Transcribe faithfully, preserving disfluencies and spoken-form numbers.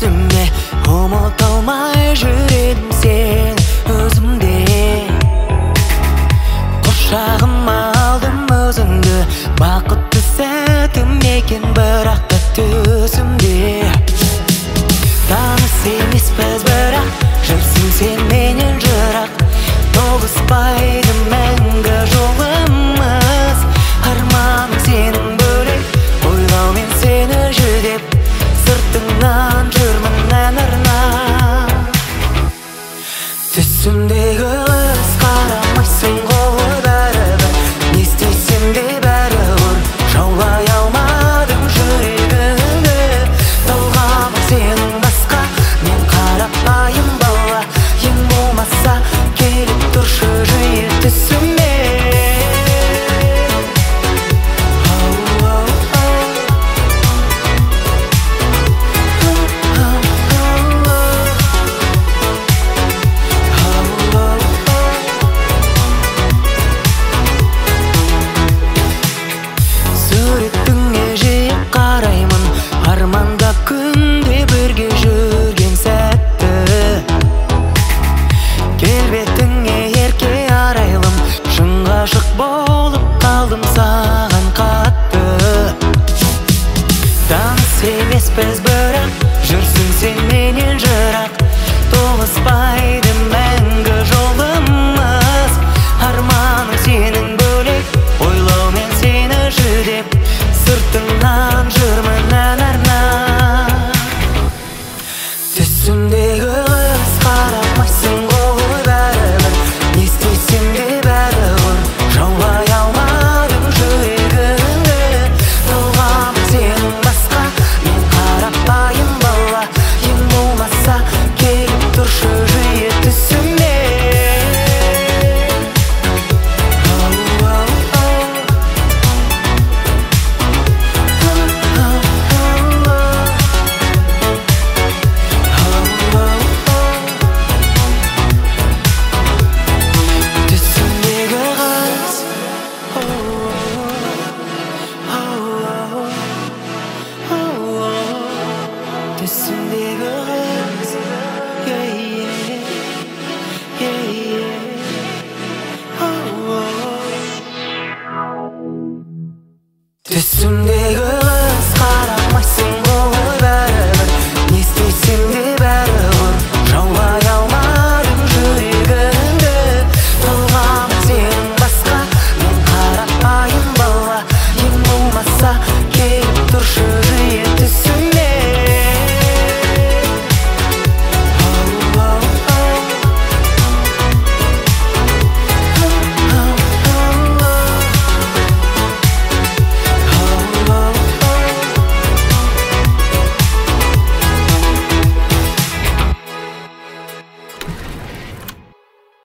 түсімде ұмыта алмай жүремін сен өзімде. Құшағыма алдым өзіңді, бақытты сәтім екен бірақ та түсімде. Таныс емеспіз бірақ жүрсің сен менен жырақ, тоғыспайды мәңгі жолымыз. Арманым сенің бөлек, ойлаумен сені жүдеп, сыртыңнан жүрмін ән арнап. Түсімдегі қыз қарамайсың ғой бәрібір, не істесем де бәрібір жаулай алмадым жүрегімді. Талғамым сенің басқа, мен қарапайым бала, ең болмаса келіп тұршы жиі түсіме. Суретіңе жиі қараймын, армандап күнде бірге жүрген сәтті. Келбетіңе ерке арайлым, шын ғашық болып қалдым саған қатты. Таныс емеспіз бірақ жүрсің сен менен жырақ, тоғыспайды мәңгі жолымыз. Арманым сенің бөлек, ойлаумен сені жүдеп, сыртыңнан жүрмін ән арнап. Түсімдегі қыз қарамайсың ғой бәрібір, не істесем де бәрібір жаулай алмадым жүрегімді. Талғамым сенің басқа, мен қарапайым бала, ең болмаса келіп тұршы жиі түсіме. Түсімдегі қыз, yeah, yeah, yeah, yeah, oh, oh. Түсімдегі